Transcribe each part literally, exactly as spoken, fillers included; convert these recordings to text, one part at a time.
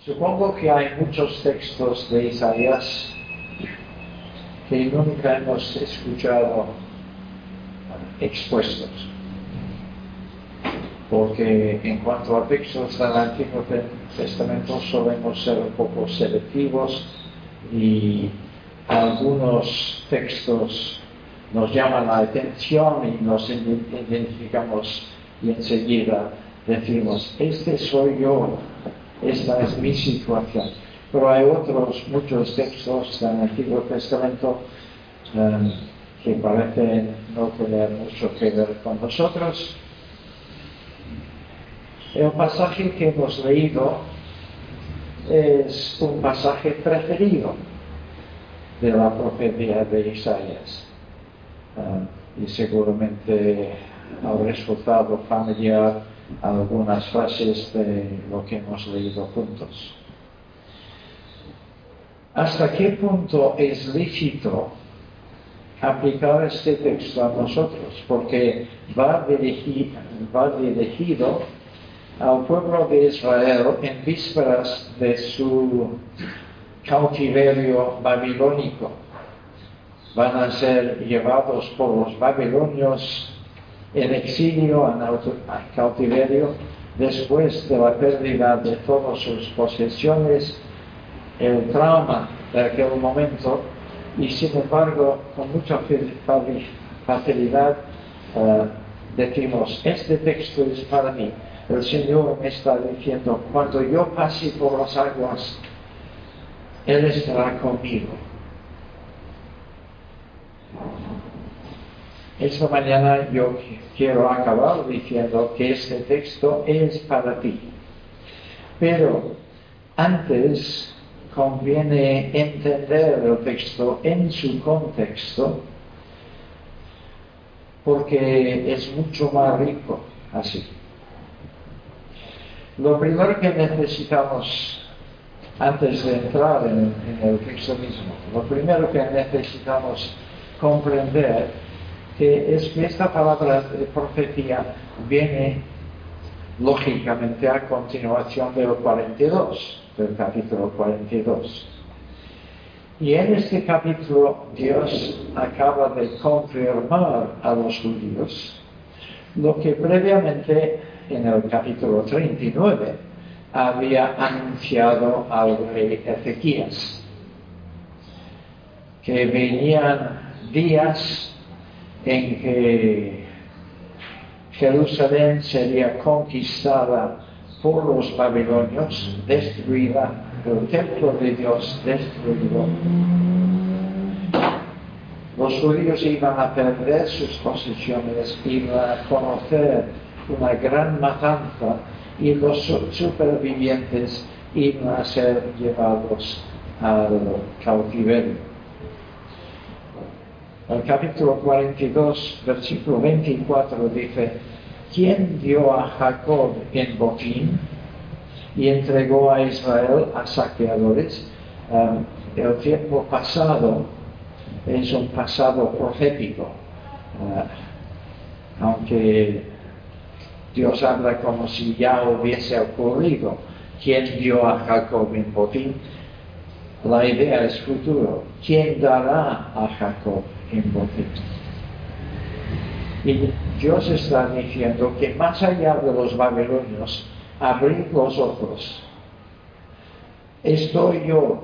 Supongo que hay muchos textos de Isaías que nunca hemos escuchado expuestos, porque en cuanto a textos del Antiguo Testamento solemos ser un poco selectivos y algunos textos nos llaman la atención y nos identificamos y enseguida decimos, este soy yo, esta es mi situación. Pero hay otros muchos textos del Antiguo Testamento um, que parecen no tener mucho que ver con nosotros. El pasaje que hemos leído es un pasaje preferido de la profecía de Isaías. Uh, y seguramente habrá resultado familiar algunas frases de lo que hemos leído juntos. ¿Hasta qué punto es lícito aplicar este texto a nosotros? Porque va dirigido, va dirigido al pueblo de Israel en vísperas de su cautiverio babilónico. Van a ser llevados por los babilonios en exilio, en cautiverio, después de la pérdida de todas sus posesiones, el trauma de aquel momento, y sin embargo, con mucha facilidad uh, decimos, este texto es para mí. El Señor me está diciendo, cuando yo pase por las aguas, Él estará conmigo. Esta mañana yo quiero acabar diciendo que este texto es para ti. Pero antes conviene entender el texto en su contexto, porque es mucho más rico así. Lo primero que necesitamos, antes de entrar en, en el texto mismo, lo primero que necesitamos comprender que es que esta palabra de profecía viene lógicamente a continuación del cuarenta y dos, del capítulo cuarenta y dos. Y en este capítulo Dios acaba de confirmar a los judíos lo que previamente en el capítulo treinta y nueve había anunciado al rey Ezequías, que venían días en que Jerusalén sería conquistada por los babilonios, destruida, el templo de Dios destruido. Los judíos iban a perder sus posesiones, iban a conocer una gran matanza y los supervivientes iban a ser llevados al cautiverio. El capítulo cuarenta y dos, versículo veinticuatro dice, ¿quién dio a Jacob en botín y entregó a Israel a saqueadores? Um, el tiempo pasado es un pasado profético, uh, aunque Dios habla como si ya hubiese ocurrido. ¿Quién dio a Jacob en botín? La idea es futuro. ¿Quién dará a Jacob en botín? Y Dios está diciendo que más allá de los babilonios, abrid los ojos. Estoy yo.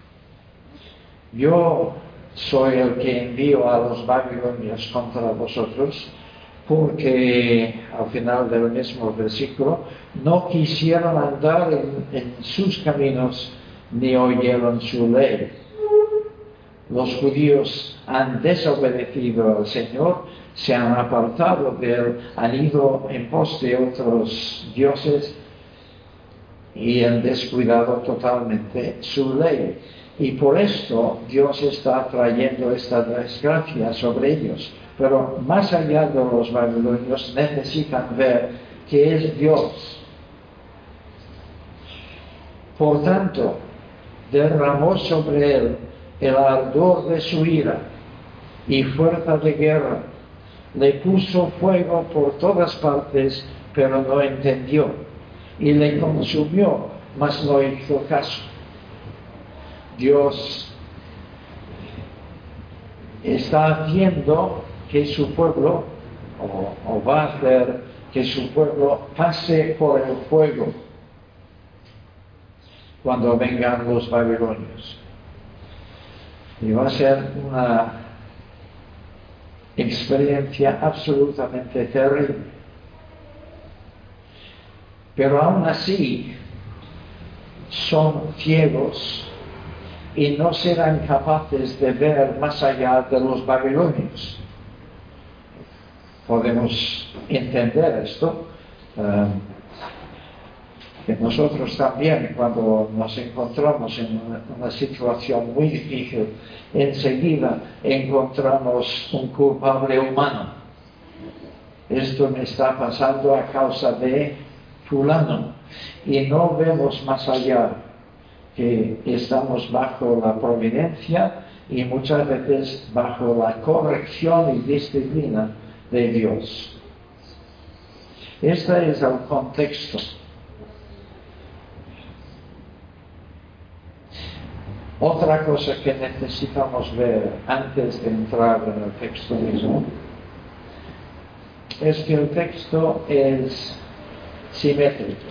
Yo soy el que envío a los babilonios contra vosotros, porque al final del mismo versículo, no quisieron andar en, en sus caminos ni oyeron su ley. Los judíos han desobedecido al Señor, se han apartado de Él, han ido en pos de otros dioses y han descuidado totalmente su ley. Y por esto Dios está trayendo esta desgracia sobre ellos. Pero más allá de los babilonios necesitan ver que es Dios. Por tanto, derramó sobre él el ardor de su ira y fuerza de guerra. Le puso fuego por todas partes, pero no entendió. Y le consumió mas no hizo caso. Dios está haciendo que su pueblo, o, o va a hacer que su pueblo pase por el fuego cuando vengan los babilonios. Y va a ser una experiencia absolutamente terrible. Pero aún así son ciegos y no serán capaces de ver más allá de los babilonios. Podemos entender esto, eh, que nosotros también, cuando nos encontramos en una, una situación muy difícil, enseguida encontramos un culpable humano. Esto me está pasando a causa de fulano, y no vemos más allá, que estamos bajo la providencia y muchas veces bajo la corrección y disciplina de Dios. Este es el contexto. Otra cosa que necesitamos ver antes de entrar en el texto mismo es que el texto es simétrico.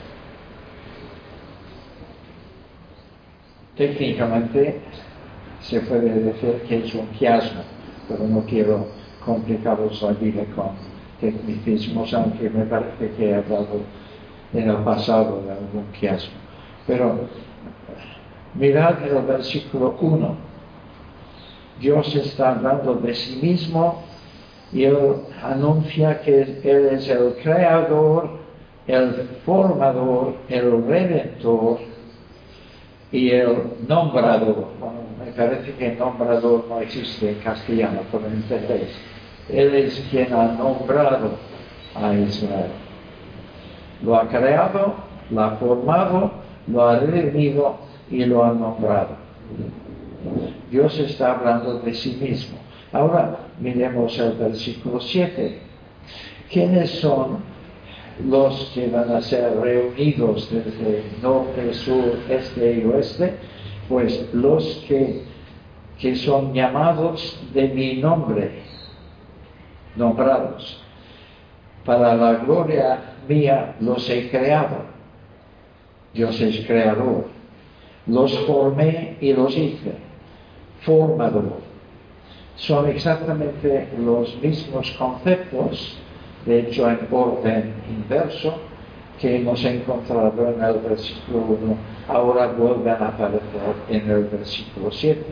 Técnicamente se puede decir que es un quiasmo, pero no quiero complicaros la vida con tecnicismos, aunque me parece que he hablado en el pasado de algún quiasmo. Pero mirad el versículo uno. Dios está hablando de sí mismo y Él anuncia que Él es el creador, el formador, el redentor y el nombrador. Bueno, me parece que nombrador no existe en castellano, pero entendéis. Él es quien ha nombrado a Israel. Lo ha creado, lo ha formado, lo ha redimido y lo ha nombrado. Dios está hablando de sí mismo. Ahora miremos el versículo siete. ¿Quiénes son los que van a ser reunidos desde norte, sur, este y oeste? Pues los que, que son llamados de mi nombre, nombrados. Para la gloria mía los he creado. Dios es creador. Los formé y los hice. Formador. Son exactamente los mismos conceptos, de hecho en orden inverso, que hemos encontrado en el versículo uno, ahora vuelven a aparecer en el versículo siete.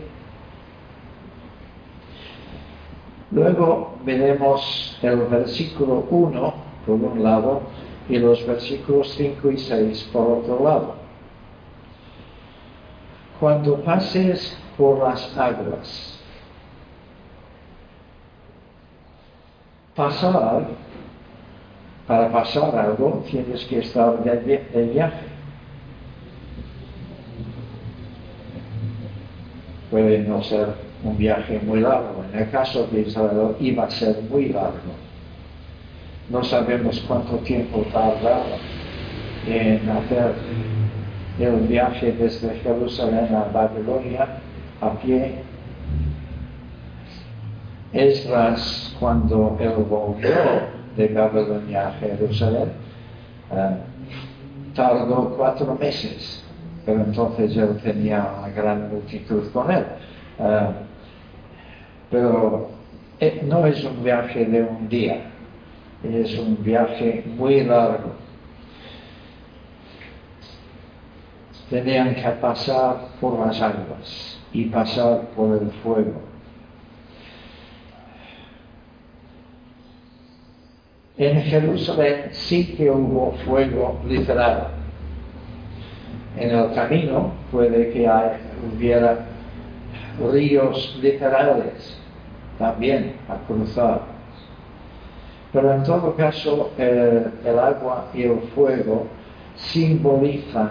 Luego veremos el versículo uno por un lado y los versículos cinco y seis por otro lado. Cuando pases por las aguas, pasar, para pasar algo tienes que estar de, de viaje. Puede no ser un viaje muy largo. En el caso de Israel iba a ser muy largo. No sabemos cuánto tiempo tardaba en hacer el viaje desde Jerusalén a Babilonia a pie. Esdras, cuando él volvió de Babilonia a Jerusalén, eh, tardó cuatro meses, pero entonces él tenía una gran multitud con él. Eh, pero eh, no es un viaje de un día, es un viaje muy largo. Tenían que pasar por las aguas y pasar por el fuego. En Jerusalén sí que hubo fuego literal. En el camino puede que hay, hubiera ríos literales también a cruzar. Pero en todo caso el, el agua y el fuego simbolizan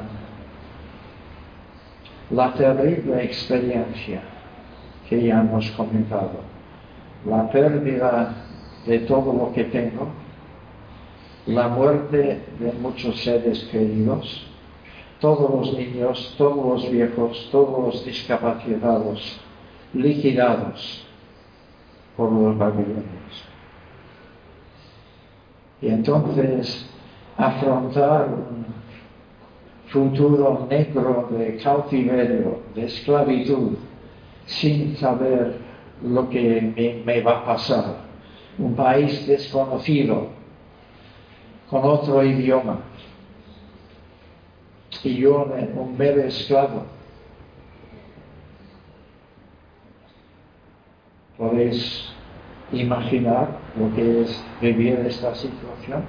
la terrible experiencia que ya hemos comentado, la pérdida de todo lo que tengo, la muerte de muchos seres queridos, todos los niños, todos los viejos, todos los discapacitados, liquidados por los babilonios. Y entonces afrontar un futuro negro de cautiverio, de esclavitud, sin saber lo que me, me va a pasar. Un país desconocido, con otro idioma. Y yo un mero esclavo. ¿Podéis imaginar lo que es vivir esta situación?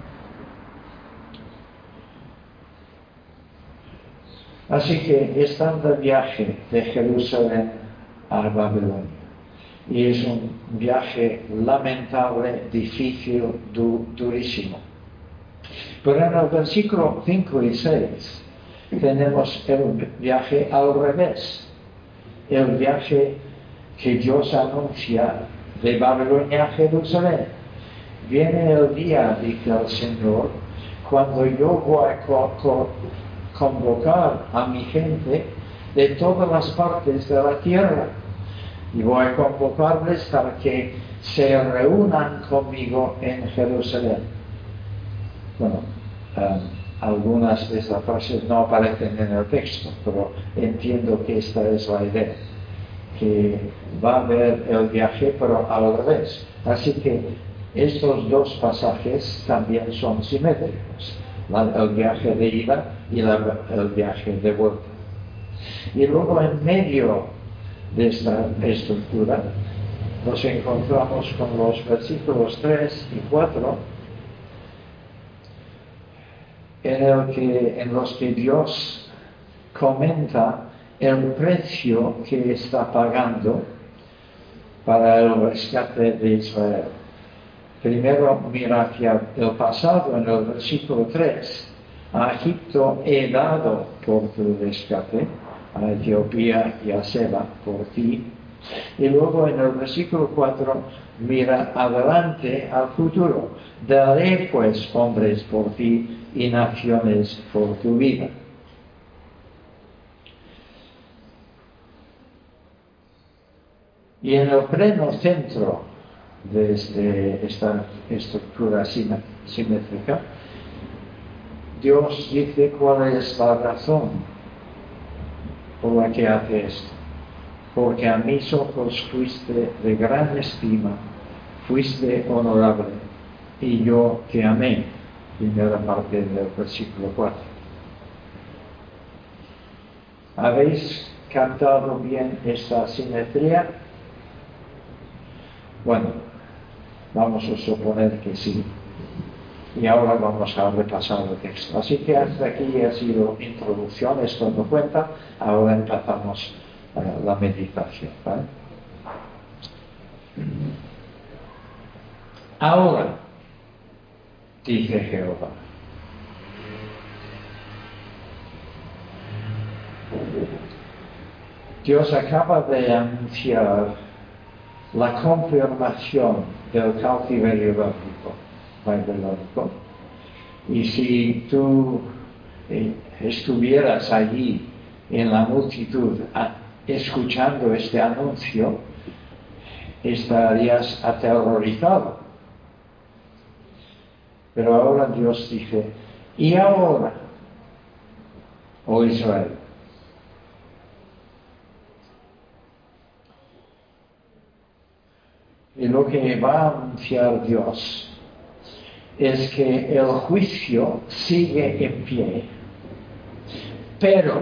Así que están de viaje de Jerusalén a Babilonia. Y es un viaje lamentable, difícil, du, durísimo. Pero en el versículo cinco y seis tenemos el viaje al revés. El viaje que Dios anuncia de Babilonia a Jerusalén. Viene el día, dice el Señor, cuando yo voy a co- co- convocar a mi gente de todas las partes de la tierra. Y voy a convocarles para que se reúnan conmigo en Jerusalén. Bueno, um, algunas de estas frases no aparecen en el texto, pero entiendo que esta es la idea, que va a haber el viaje, pero al revés. Así que estos dos pasajes también son simétricos, la, el viaje de ida y la, el viaje de vuelta. Y luego en medio de esta estructura nos encontramos con los versículos tres y cuatro, en, el que, en los que Dios comenta el precio que está pagando para el rescate de Israel. Primero mira hacia el pasado en el versículo tres. A Egipto he dado por tu rescate, a Etiopía y a Seba por ti. Y luego en el versículo cuatro mira adelante al futuro. Daré pues hombres por ti y naciones por tu vida. Y en el pleno centro de este, esta estructura simétrica, Dios dice cuál es la razón por la que hace esto. Porque a mis ojos fuiste de gran estima, fuiste honorable, y yo te amé. Primera parte del versículo cuatro. ¿Habéis captado bien esta simetría? Bueno, vamos a suponer que sí. Y ahora vamos a repasar el texto. Así que hasta aquí ha sido introducción, esto no cuenta. Ahora empezamos uh, la meditación, ¿vale? Ahora, dice Jehová, Dios acaba de anunciar la confirmación del cautiverio bíblico, babilónico. Y si tú eh, estuvieras allí en la multitud a, escuchando este anuncio, estarías aterrorizado. Pero ahora Dios dice, y ahora, oh Israel, y lo que va a anunciar Dios es que el juicio sigue en pie, pero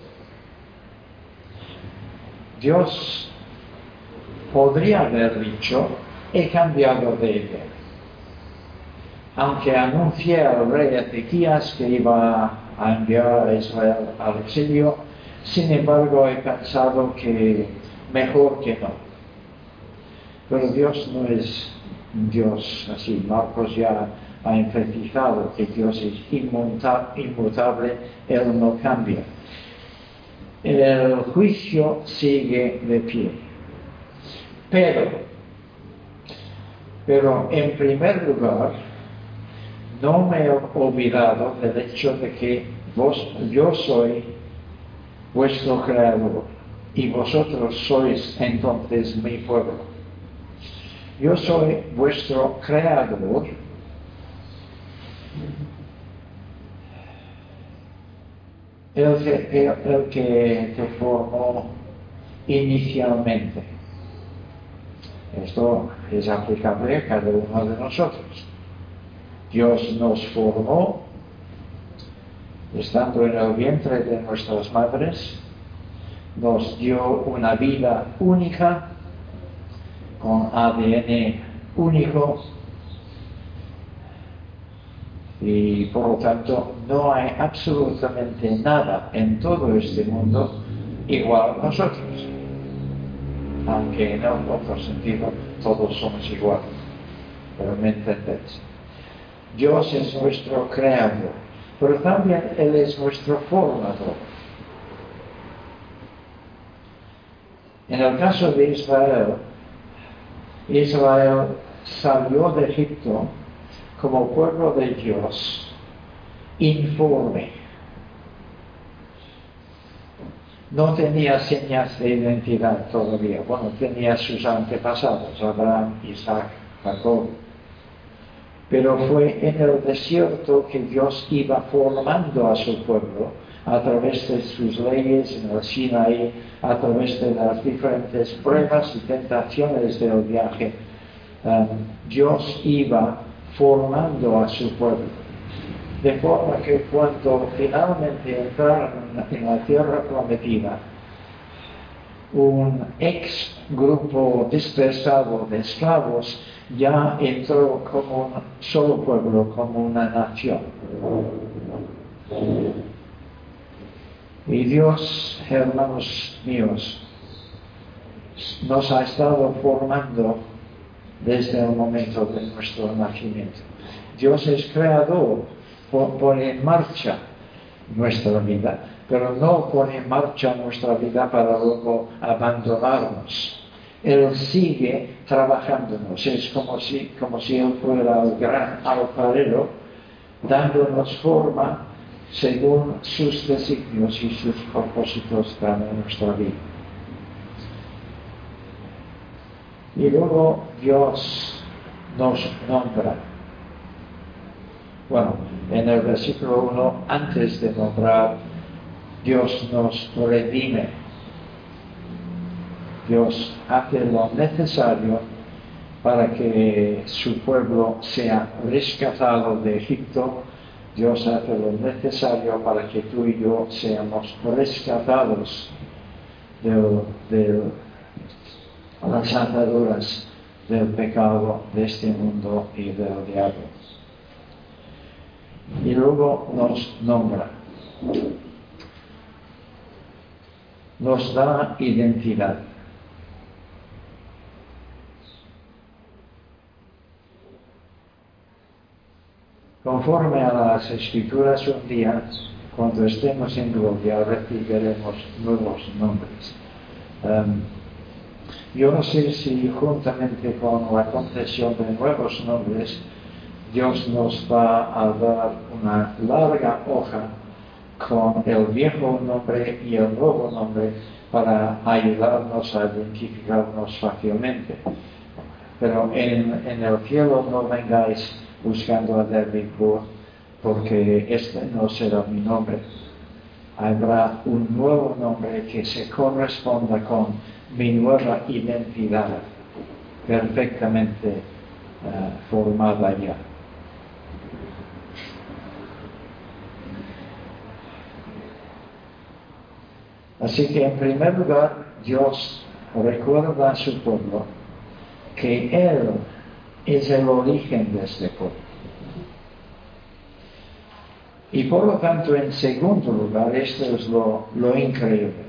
Dios podría haber dicho, he cambiado de idea. Aunque anuncié al rey Ezequías que iba a enviar a Israel al exilio, sin embargo he pensado que mejor que no. Pero Dios no es un Dios así. Marcos ya ha enfatizado que Dios es inmutable, Él no cambia. El juicio sigue de pie. Pero, pero en primer lugar, no me he olvidado del hecho de que Vos, yo soy vuestro creador y vosotros sois entonces mi pueblo. Yo soy vuestro creador el que, el, el que te formó inicialmente. Esto es aplicable a cada uno de nosotros. Dios nos formó estando en el vientre de nuestras madres, nos dio una vida única, con A D N único, y por lo tanto no hay absolutamente nada en todo este mundo igual a nosotros, aunque en otro sentido todos somos iguales, pero me entendéis. Dios es nuestro creador, pero también Él es nuestro formador. En el caso de Israel, Israel salió de Egipto como pueblo de Dios, informe. No tenía señas de identidad todavía. Bueno, tenía sus antepasados, Abraham, Isaac, Jacob. Pero fue en el desierto que Dios iba formando a su pueblo a través de sus leyes en el Sinaí, a través de las diferentes pruebas y tentaciones del viaje. Um, Dios iba formando a su pueblo. De forma que cuando finalmente entraron en la tierra prometida, un ex grupo dispersado de esclavos ya entró como un solo pueblo, como una nación. Y Dios, hermanos míos, nos ha estado formando desde el momento de nuestro nacimiento. Dios es creador, pone en marcha nuestra vida, pero no pone en marcha nuestra vida para luego abandonarnos. Él sigue trabajándonos, es como si, como si Él fuera el gran alfarero, dándonos forma según sus designios y sus propósitos para nuestra vida. Y luego Dios nos nombra. Bueno, en el versículo uno, antes de nombrar, Dios nos redime. Dios hace lo necesario para que su pueblo sea rescatado de Egipto. Dios hace lo necesario para que tú y yo seamos rescatados de, de las ataduras del pecado de este mundo y del diablo. Y luego nos nombra. Nos da identidad. Conforme a las Escrituras, un día, cuando estemos en gloria, recibiremos nuevos nombres. Um, yo no sé si juntamente con la concesión de nuevos nombres, Dios nos va a dar una larga hoja con el viejo nombre y el nuevo nombre para ayudarnos a identificarnos fácilmente. Pero en, en el cielo no vengáis buscando a Davenport, porque este no será mi nombre. Habrá un nuevo nombre que se corresponda con mi nueva identidad, perfectamente uh, formada ya. Así que en primer lugar, Dios recuerda a su pueblo que Él es el origen de este pueblo. Y por lo tanto, en segundo lugar, esto es lo, lo increíble.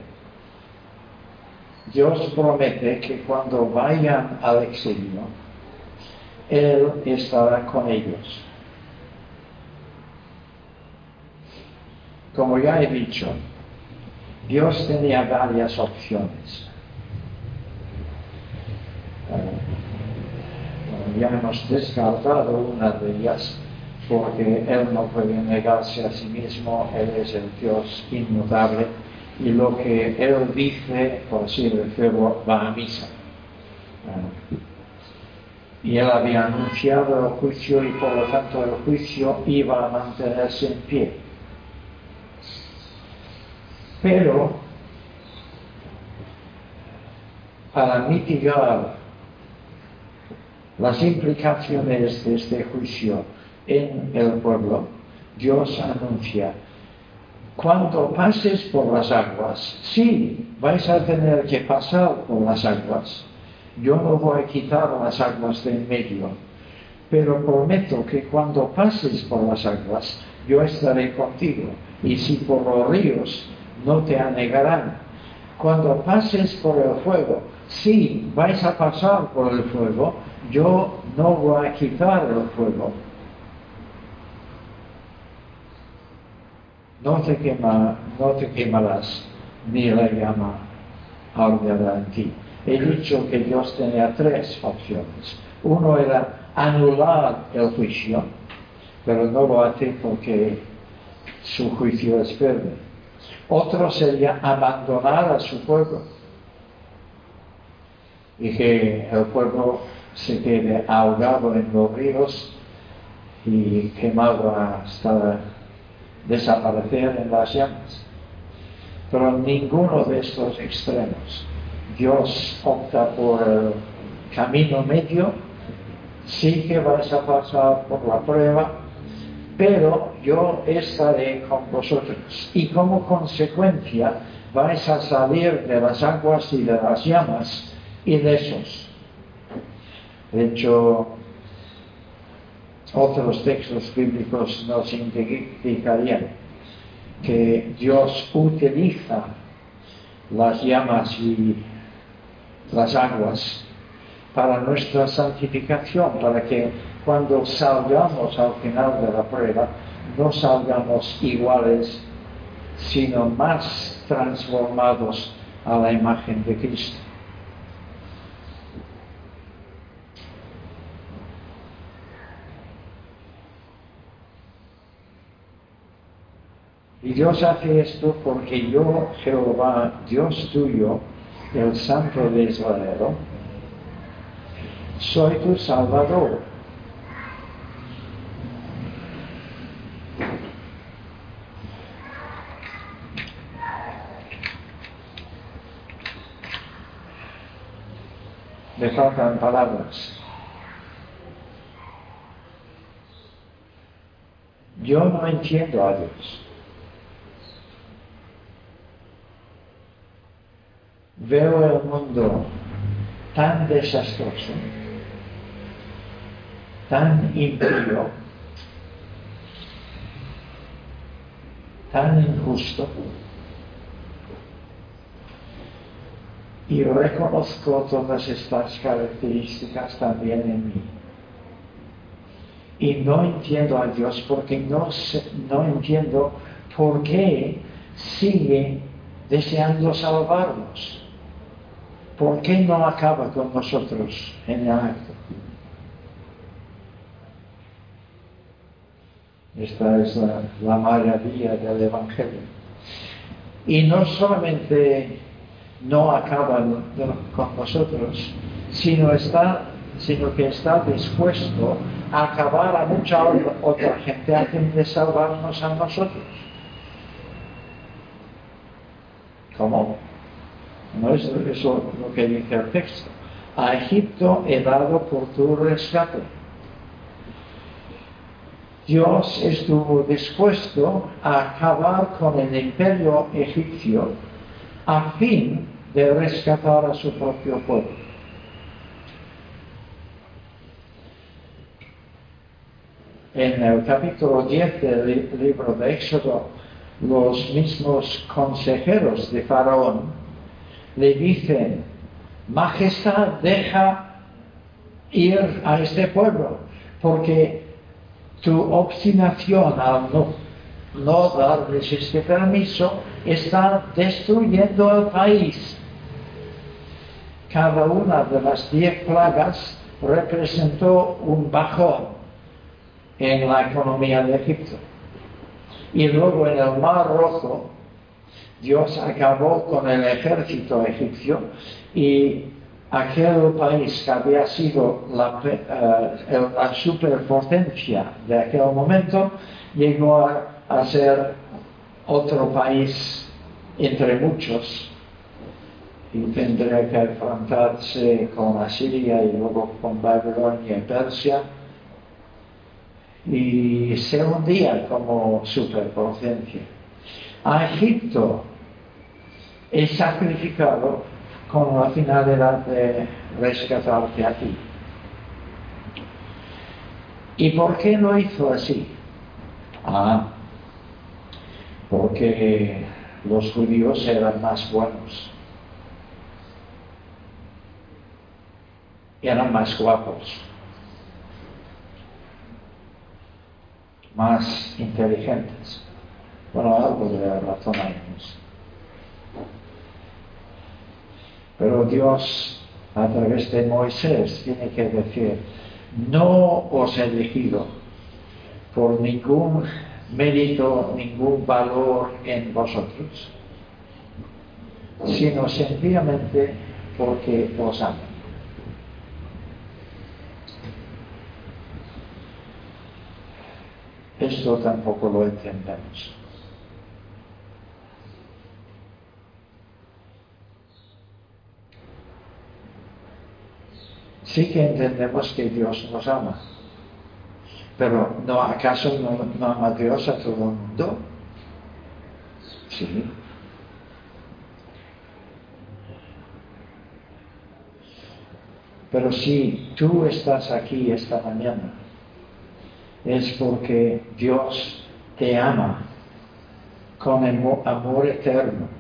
Dios promete que cuando vayan al exilio, Él estará con ellos. Como ya he dicho, Dios tenía varias opciones. Uh, ya hemos descartado una de ellas, porque Él no puede negarse a sí mismo, Él es el Dios inmutable, y lo que Él dice, por así decirlo, va a misa. Y Él había anunciado el juicio y por lo tanto el juicio iba a mantenerse en pie. Pero para mitigar las implicaciones de este juicio en el pueblo, Dios anuncia: cuando pases por las aguas, sí, vais a tener que pasar por las aguas. Yo no voy a quitar las aguas de en medio, pero prometo que cuando pases por las aguas, yo estaré contigo. Y si por los ríos, no te anegarán. Cuando pases por el fuego, sí, vais a pasar por el fuego, yo no voy a quitar el fuego. No te, quema, no te quemarás, ni la llama arderá en ti. He dicho que Dios tenía tres opciones. Uno era anular el juicio, pero no lo hace porque su juicio es firme. Otro sería abandonar a su pueblo y que el pueblo se quede ahogado en los ríos y quemado hasta desaparecer en las llamas. Pero ninguno de estos extremos. Dios opta por el camino medio. Sí que vais a pasar por la prueba, pero yo estaré con vosotros. Y como consecuencia vais a salir de las aguas y de las llamas ilesos. De hecho, otros textos bíblicos nos indicarían que Dios utiliza las llamas y las aguas para nuestra santificación, para que cuando salgamos al final de la prueba no salgamos iguales, sino más transformados a la imagen de Cristo. Y Dios hace esto porque yo, Jehová, Dios tuyo, el Santo de Israel, soy tu Salvador. Me faltan palabras. Yo no entiendo a Dios. Veo el mundo tan desastroso, tan impío, tan injusto, y reconozco todas estas características también en mí. Y no entiendo a Dios porque no, sé, no entiendo por qué sigue deseando salvarnos. ¿Por qué no acaba con nosotros en el acto? Esta es la, la maravilla del Evangelio. Y no solamente no acaba con nosotros, sino, está, sino que está dispuesto a acabar a mucha otra gente a fin de salvarnos a nosotros. ¿Cómo? No es eso lo que dice el texto. A Egipto he dado por tu rescate. Dios estuvo dispuesto a acabar con el imperio egipcio a fin de rescatar a su propio pueblo. En el capítulo diez del libro de Éxodo, los mismos consejeros de Faraón le dicen: Majestad, deja ir a este pueblo, porque tu obstinación al no, no darles este permiso está destruyendo el país. Cada una de las diez plagas representó un bajón, en la economía de Egipto. Y luego en el Mar Rojo, Dios acabó con el ejército egipcio y aquel país que había sido la, uh, la superpotencia de aquel momento llegó a, a ser otro país entre muchos y tendría que enfrentarse con Asiria y luego con Babilonia y Persia y se hundía como superpotencia. A Egipto es sacrificado con la finalidad de rescatarte a ti. ¿Y por qué lo hizo así? Ah, porque los judíos eran más buenos, eran más guapos, más inteligentes. Bueno, algo de razón hay en eso. Pero Dios, a través de Moisés, tiene que decir, no os he elegido por ningún mérito, ningún valor en vosotros, sino sencillamente porque os amo. Esto tampoco lo entendemos. Sí que entendemos que Dios nos ama, pero ¿no acaso no, no ama Dios a todo el mundo? Sí. Pero si tú estás aquí esta mañana, es porque Dios te ama con amor eterno.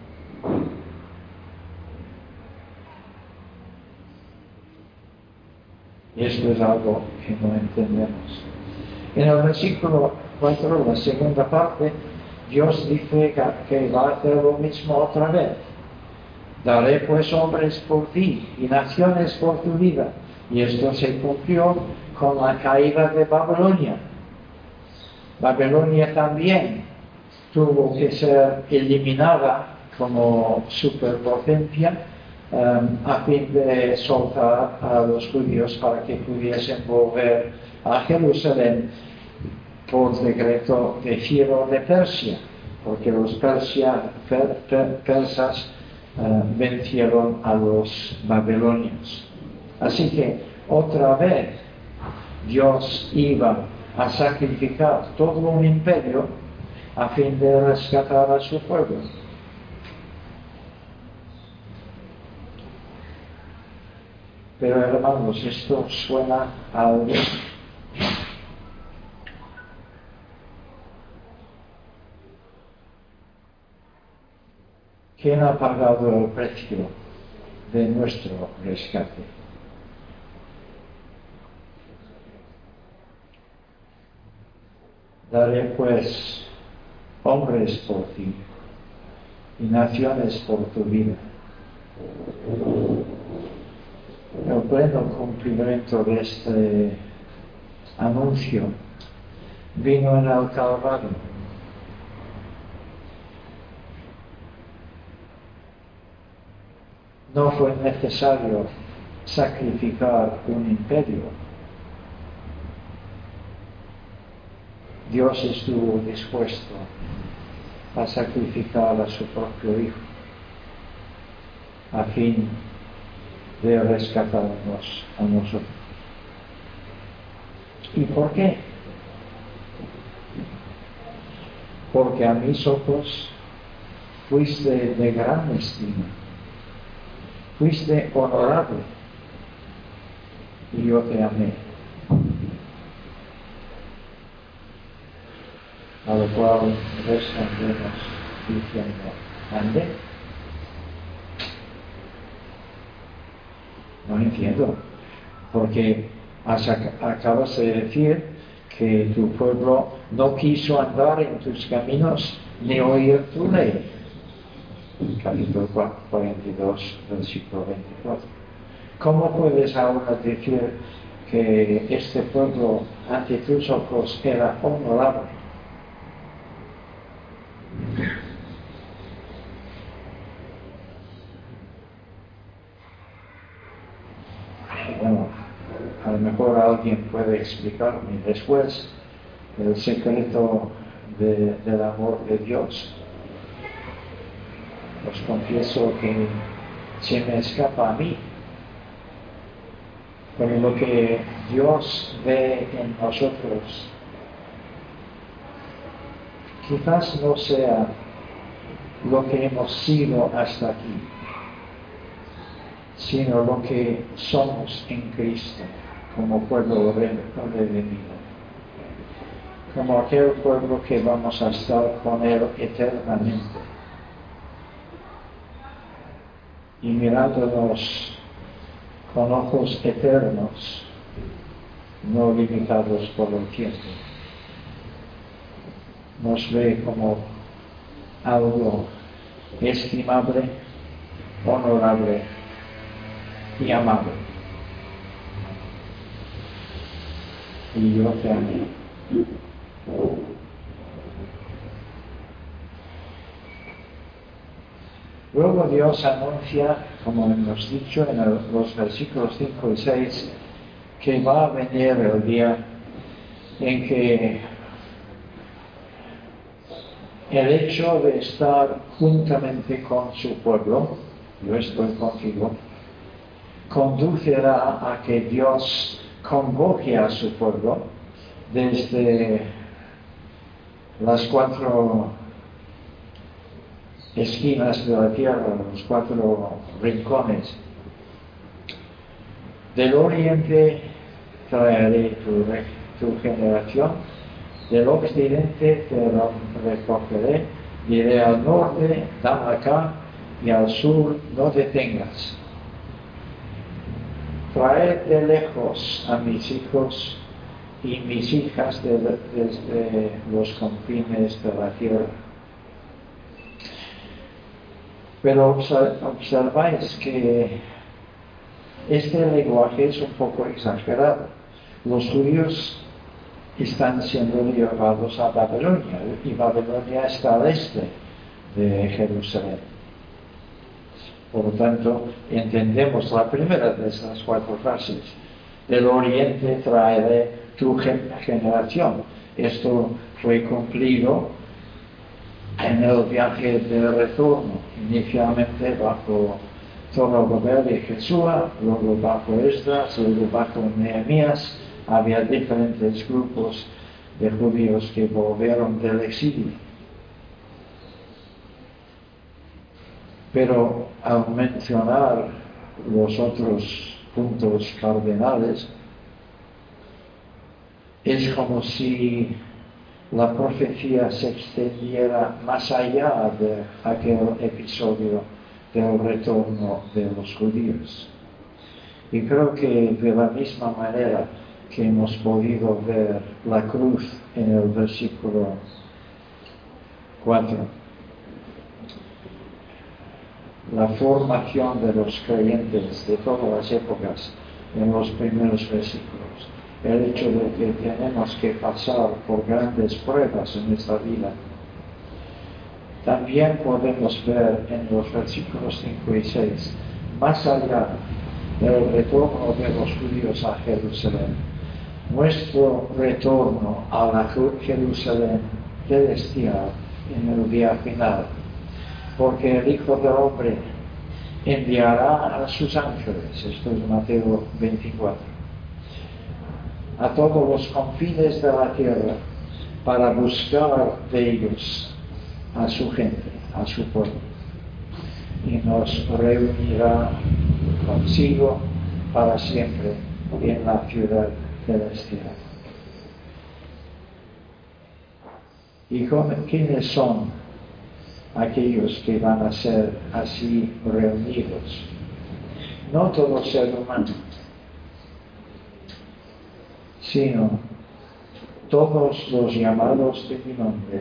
Y esto es algo que no entendemos. En el versículo cuatro, la segunda parte, Dios dice que va a hacer lo mismo otra vez. Daré pues hombres por ti y naciones por tu vida. Y esto se cumplió con la caída de Babilonia. Babilonia también tuvo que ser eliminada como superpotencia um, a fin de soltar a los judíos para que pudiesen volver a Jerusalén por decreto de Ciro de Persia, porque los persia, per, per, persas uh, vencieron a los babilonios. Así que otra vez Dios iba a sacrificar todo un imperio a fin de rescatar a su pueblo. Pero hermanos, esto suena a algo. ¿Quién ha pagado el precio de nuestro rescate? Daré pues hombres por ti y naciones por tu vida. El pleno cumplimiento de este anuncio vino en el Calvario. No fue necesario sacrificar un imperio. Dios estuvo dispuesto a sacrificar a su propio Hijo a fin de rescatarnos a nosotros. ¿Y por qué? Porque a mis ojos fuiste de gran estima, fuiste honorable y yo te amé. A lo cual respondemos diciendo, ¿ande? No entiendo, porque acabas de decir que tu pueblo no quiso andar en tus caminos ni oír tu ley. Capítulo cuarenta y dos, versículo veinticuatro. ¿Cómo puedes ahora decir que este pueblo ante tus ojos era honorable. Bueno, a lo mejor alguien puede explicarme después el secreto de, del amor de Dios. Os confieso que se me escapa a mí, pero lo que Dios ve en nosotros quizás no sea lo que hemos sido hasta aquí, sino lo que somos en Cristo como pueblo redimido, como aquel pueblo que vamos a estar con Él eternamente. Y mirándonos con ojos eternos, no limitados por el tiempo, nos ve como algo estimable, honorable y amable. Y yo te amé. Luego Dios anuncia, como hemos dicho en el, los versículos cinco y seis, que va a venir el día en que el hecho de estar juntamente con su pueblo, yo estoy contigo, conducirá a que Dios convoque a su pueblo desde las cuatro esquinas de la tierra, los cuatro rincones. Del oriente traeré tu, tu generación, del occidente te recogeré, diré al norte, dame acá, y al sur, no te detengas. Traed de lejos a mis hijos y mis hijas de, desde los confines de la tierra. Pero observáis que este lenguaje es un poco exagerado. Los judíos están siendo llevados a Babilonia y Babilonia está al este de Jerusalén. Por lo tanto, entendemos la primera de esas cuatro frases. Del oriente traeré tu generación. Esto fue cumplido en el viaje de retorno, inicialmente bajo Zorobabel y Jesúa, luego bajo Esdras, luego bajo Nehemías. Había diferentes grupos de judíos que volvieron del exilio. Pero al mencionar los otros puntos cardinales, es como si la profecía se extendiera más allá de aquel episodio del retorno de los judíos. Y creo que de la misma manera que hemos podido ver la cruz en el versículo cuatro, la formación de los creyentes de todas las épocas en los primeros versículos, el hecho de que tenemos que pasar por grandes pruebas en esta vida. También podemos ver en los versículos cinco y seis, más allá del retorno de los judíos a Jerusalén, nuestro retorno a la Jerusalén celestial en el día final, porque el Hijo del Hombre enviará a sus ángeles, esto es Mateo veinticuatro, a todos los confines de la tierra para buscar de ellos a su gente, a su pueblo, y nos reunirá consigo para siempre en la ciudad celestial. ¿Y quiénes son aquellos que van a ser así reunidos? No todo ser humano, sino todos los llamados de mi nombre,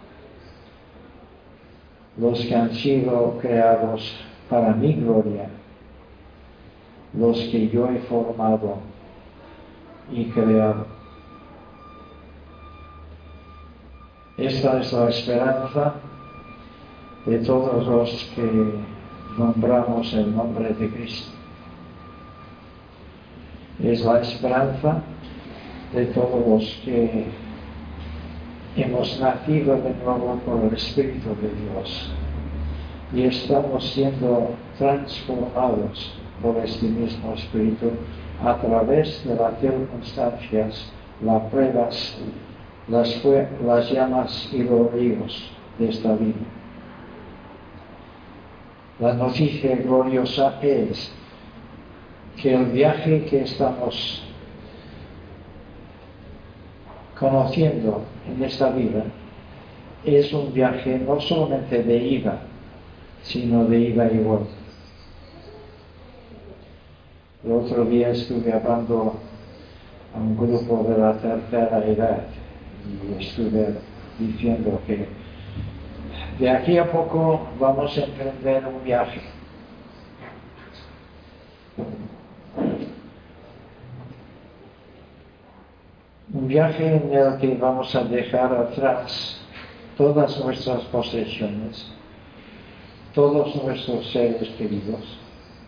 los que han sido creados para mi gloria, los que yo he formado y creado. Esta es la esperanza de todos los que nombramos el nombre de Cristo. Es la esperanza de todos los que hemos nacido de nuevo por el Espíritu de Dios y estamos siendo transformados por este mismo Espíritu a través de las circunstancias, las pruebas, las, las llamas y los ríos de esta vida. La noticia gloriosa es que el viaje que estamos conociendo en esta vida es un viaje no solamente de ida, sino de ida y vuelta. El otro día estuve hablando a un grupo de la tercera edad y estuve diciendo que de aquí a poco vamos a emprender un viaje. Un viaje en el que vamos a dejar atrás todas nuestras posesiones, todos nuestros seres queridos.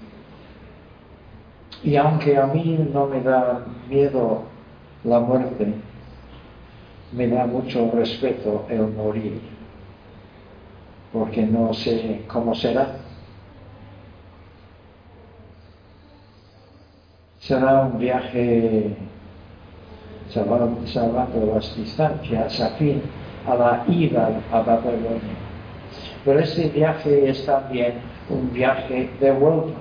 Y aunque a mí no me da miedo la muerte, me da mucho respeto el morir, porque no sé cómo será. Será un viaje salvando las distancias, afín a la ida a Babilonia. Pero este viaje es también un viaje de vuelta.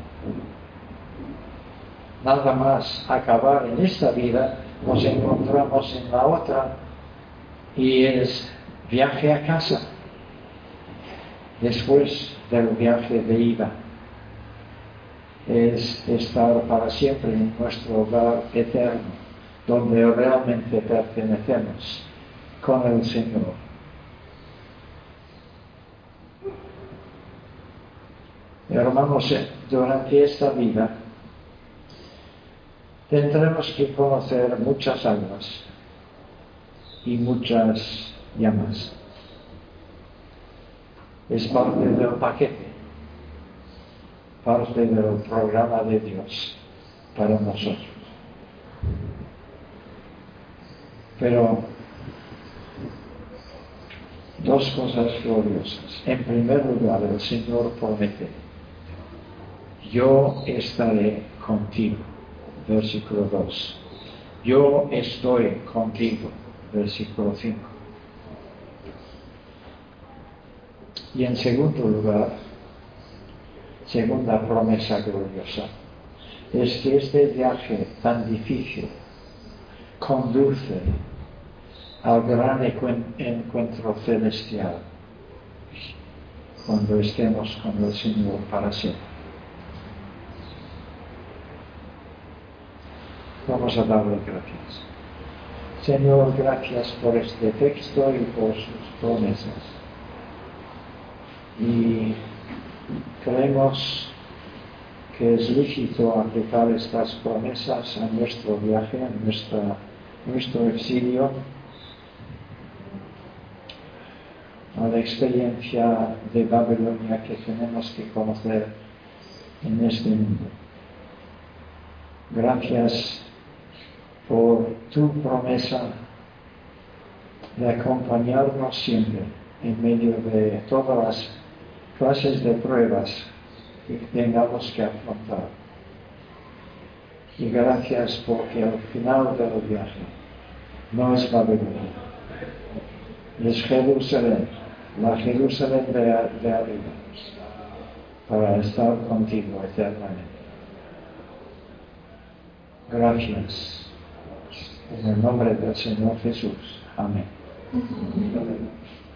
Nada más acabar en esta vida, nos encontramos en la otra y es viaje a casa, después del viaje de ida. Es estar para siempre en nuestro hogar eterno, donde realmente pertenecemos con el Señor. Hermanos, durante esta vida tendremos que conocer muchas aguas y muchas llamas. Es parte del paquete, parte del programa de Dios para nosotros. Pero dos cosas gloriosas. En primer lugar, el Señor promete: yo estaré contigo. Versículo dos. Yo estoy contigo. Versículo cinco. Y en segundo lugar, segunda promesa gloriosa, es que este viaje tan difícil conduce al gran encuentro celestial cuando estemos con el Señor para siempre. Vamos a darle gracias. Señor, gracias por este texto y por sus promesas. Y creemos que es lícito aplicar estas promesas a nuestro viaje, a nuestra, nuestro exilio, a la experiencia de Babilonia que tenemos que conocer en este mundo. Gracias por tu promesa de acompañarnos siempre en medio de todas las clases de pruebas que tengamos que afrontar. Y gracias porque al final del viaje no es Babilonia, es Jerusalén, la Jerusalén de, de arriba, para estar contigo eternamente. Gracias. En el nombre del Señor Jesús. Amén.